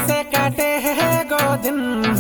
कैसे कटे है गो दिन,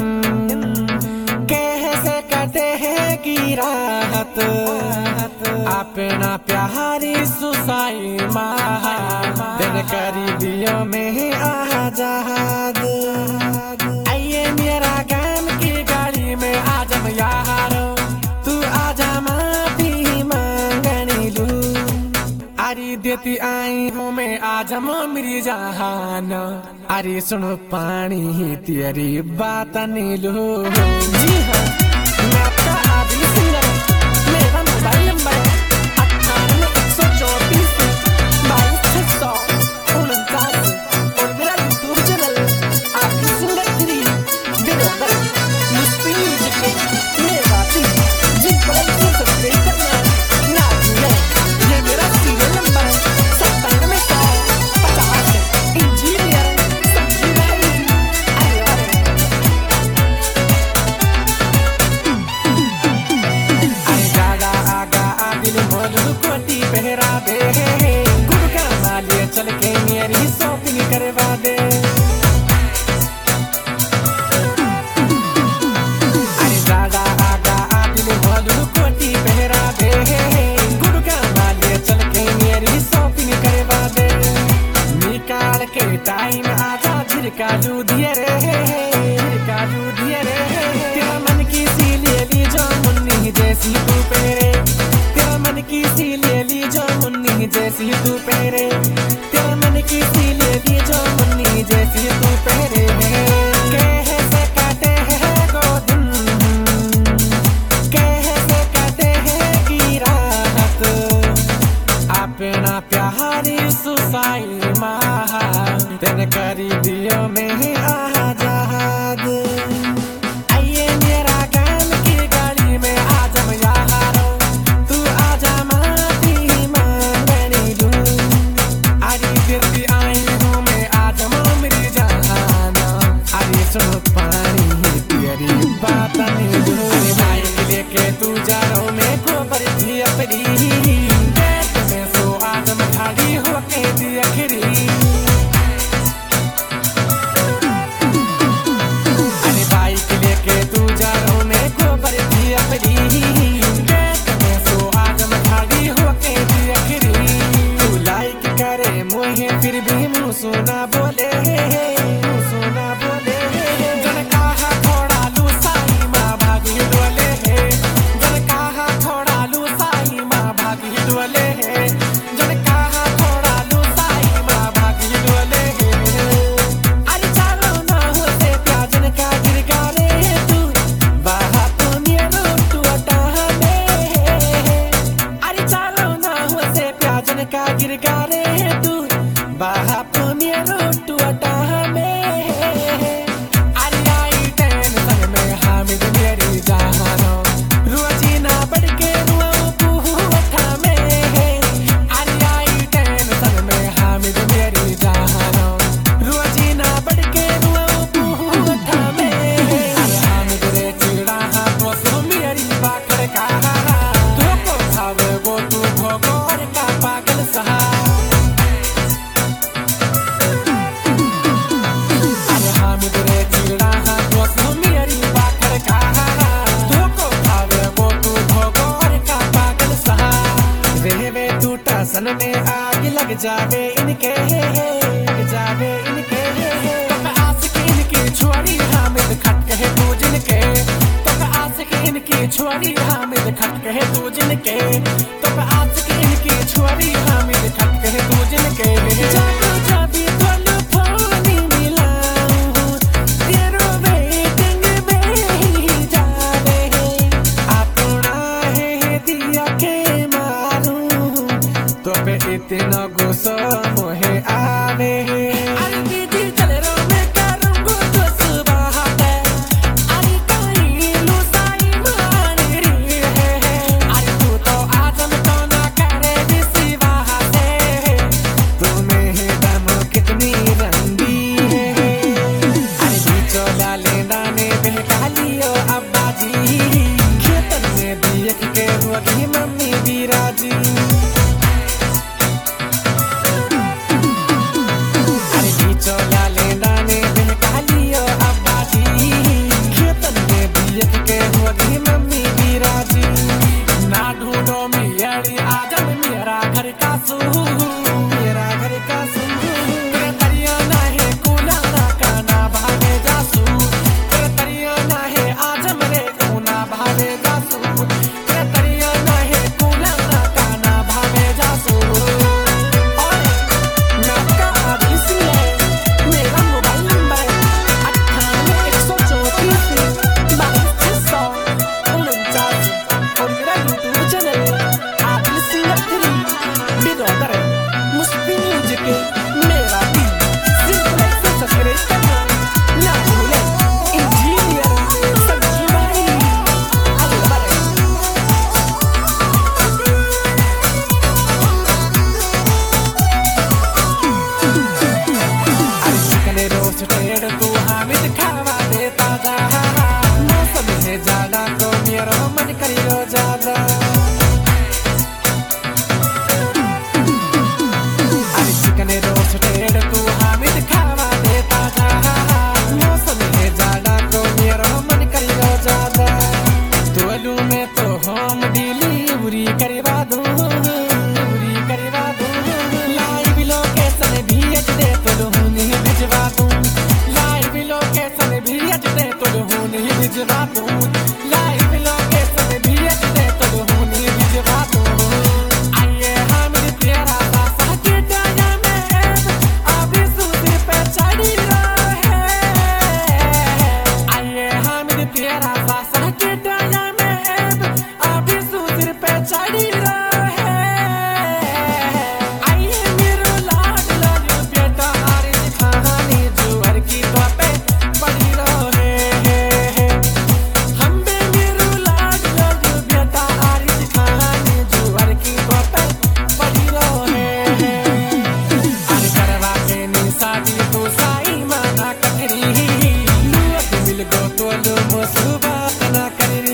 कैसे कटे है की राहत, अपना प्यारी सुसाई महा दिन करीबियों में आजाद। आइए मेरा गान की गाड़ी में आजम यारो, तू आजा माफी मांगने लू। अरे देती आई हूँ मैं आजम मेरी जहान, अरे सुनो पानी तेरी बात नहीं लू। जी हाँ, मैं आपका आदिल सिंगर, मेरा मोबाइल नंबर 98 124 22 649 और मेरा यूट्यूब चैनल आपकी सिंगर 3 दिनों मुस्लिम म्यूजिक में बाती जिन पर सब्सक्राइब करना ना भूलें। ये मेरा सीरियल नंबर 97 इंजीनियर पहरा दे, गुरु का मालिया चल के मेरी शॉपिंग करवा दे। अरे दादा आगा आदिल बोलू कोटी पहरा दे, गुरु का मालिया चल के मेरी शॉपिंग करवा दे। निकाल के टाइम आजा झिरकालू दिए रे, झिरकालू दिए रे। तेरा मन की सी ले ली जो मुन्नी जैसी तू पहरे, तेरा मन की सी ले ली जो मुन्नी जैसी तू पहरे, तेरा मन की सी ले ली जो मुन्नी जैसी तू पहरे। कैसे काटे है गो दिन, कैसे काटे है की राहत, अपना प्यारी सुसाई महा तेरे करीबियों में आजाद। आइए मेरा गान की गाड़ी में आजम यारो, तू आजा माफी मांगने लू। अरे फिर भी आई हूँ मैं आजम मेरी जहाना, अरे सुनो पानी तेरी बात नहीं लू। बाइक लेके तू जा रहा मैं गोबर थी अपनी, बैठ में सो आजम खड़ी होके दी अखरी। अरे बाइक लेके तू जा रहा मैं गोबर थी अपनी, बैठ में सो आजम खड़ी होके दी अखरी। तू लाइक करे मुझे फिर भी मुँह सुना बोले, मुँह सुना बोले। जन कहा थोड़ा लू साई माँ भागी डोले है, जन कहा थोड़ा लू साई माँ भागी डोले है, जन कहा थोड़ा लू साई माँ भागी डोले है। अरे चलो ना हो से प्याजन का गिर गाले तू, बाहा तू नियनो तू अटा में। अरे चलो ना हो से प्याजन का गिर गाले तू, बाहा तू नियनो तू अटा में। अरे आई टेंशन में हामिद मेरी जहानो, रोजी ना बढ़ के रुआऊं पूछा में। अरे आई टेंशन में हामिद मेरी जहानो, रोजी ना बढ़ के रुआऊं पूछा में। अरे हामिद रे चिड़ा तो सो मेरी बाकर का, तो को खावे वो तू भोगोर का पागल सहा। अरे हामिद रे चिड़ा तो सो मेरी बाकर का, तो को खावे वो तू भोगोर का पागल सहा। रहवे टूटा सन में आग लग जावे इनके, लग जावे इनके। तब आशिक इनकी छोरी हामिद खट कहे तू जिनके, तब आशिक इनकी छोरी हामिद खट कहे तू जिनके, तब आशिक इनकी छोरी हामिद खट कहे तू जिनके। जागो जाबी तोलू फोनी मिलाऊं, तेरो वेटिंग में ही जावे। अपना है दिया के मारूं, तो पे इतना गुस्सा मोहे आवे। अरे दीदी चल रो मैं करूँगा तो सुबह पे, अरे कहीं लुसाई मारी है। अरे तू तो आजम रोस्टेड तू हामिद खावा देता जा मौसम है ज्यादा तो मेरा मन करियो ज्यादा अरे चिकन रोस्टेड तू हामिद खावा देता जा मौसम है ज्यादा तो मेरा मन करियो ज्यादा तोलू में तो होम डिलीवरी करवा दूं लाइव लोकेशन भेज दे तो नहीं भिजवा दूं लाइव लोकेशन भेज दे तो नहीं भिजवा दूं लाइव लोकेशन भेज दे तो नहीं भिजवा दूं आइए हम तेरा सासा के डाया में अभी सूत्र पे चढ़ी रहे आइए हम तेरा सासा के डाया में अभी सूत्र पे चढ़ी रहे आइए मेरो लाड लाड बेटा आरिस खानी जुअर की पे पड़ी रहे हम बे मेरो लाड लाड बेटा आरिस खानी जुअर की पे पड़ी रहे अरे करवा के नी शादी तो साई माना ककरी लुअत मिल गो तो लो मुसुबा ना करी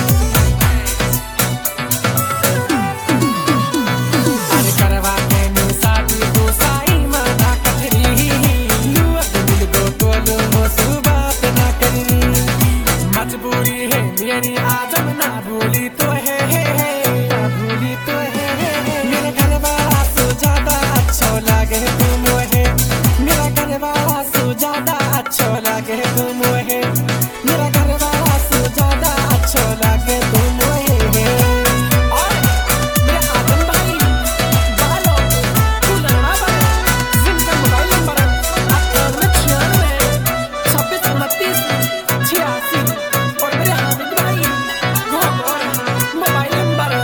अरे करवा के नी शादी तो साई माना ककरी लुअत मिल गो तो लो मुसुबा ना करी मजबूरी है मेरी आजम ना भूली तो है ना भूली तो है मेरे घर वाला सो ज्यादा अच्छा लगे तुम है मेरा घर वाला सो ज्यादा अच्छा लगे तुम है मेरा घर वाला सो ज्यादा अच्छा लगे तुम है और मेरे आदम भाई बालों फुलाना बना जिनका मोबाइल नंबर 9896292686 और मेरे हामिद भाई मोबाइल नंबर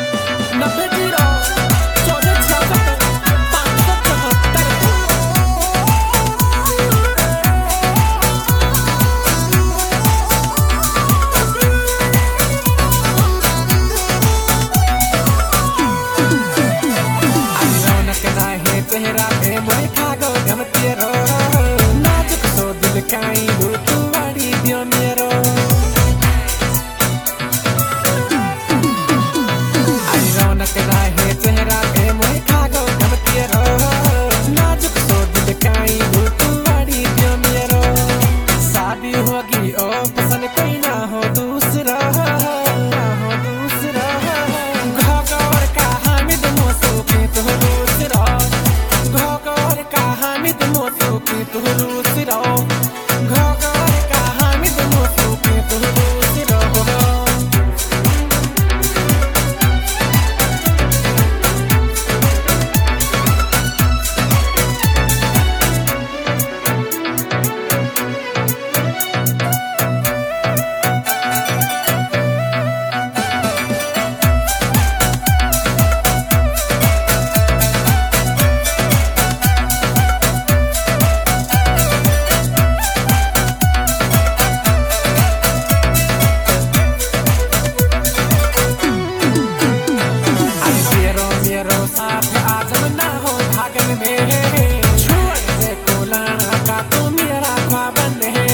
90 चेहरा पे मोए खागो गमती रो नाजुक सो दिल काई दू तू वाड़ी दियो मेरो आई रौनक राहे चेहरा पे मोए खागो गमती रो नाजुक सो दिल काई दू तू वाड़ी दियो मेरो शादी होगी ओ पसंद कोई ना हो दूसरा घोगोर का हामिद मोसो के तो दूसरा घोगोर का हामिद मोसो के तो दूसरा घोगोर का हामिद मोसो के तो दूसरा मेरो साथ आजम ना हो भागन में छोड़ दे कोलाना का तो मेरा ख्वाबन है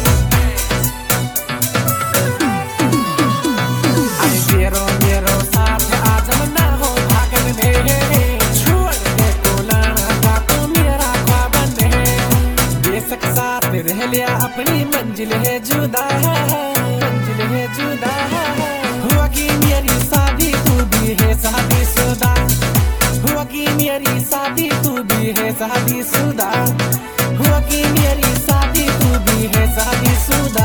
मेरो साथ आजम ना हो भागन में छोड़ दे कोलाना का तो मेरा ख्वाबन है बेशक साथ रह लिया अपनी मंजिल है जुदा हुआ कि मेरी शादी तू भी है शादीशुदा हुआ कि मेरी शादी तू भी है शादीशुदा हुआ कि मेरी शादी तू भी है शादीशुदा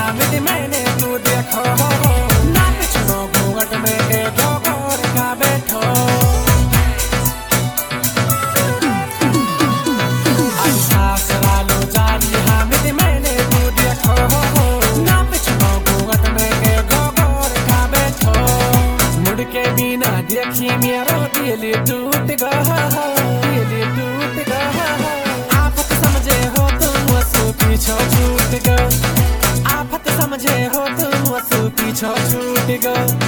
हामिद मैंने तू देखो ना पिछलो घूंघट में एगो गोर का बैठो अच्छा लो जारी हामिद मैंने तू देखो ना पिछलो घूंघट में एगो गोर का बैठो मुड़ के बिना देखी मेरो दिल टूट गया दिल टूट गया आफत समझे हो तुम वसु पीछो छूट गो आफत समझे हो तुम वसु पीछो छूट गो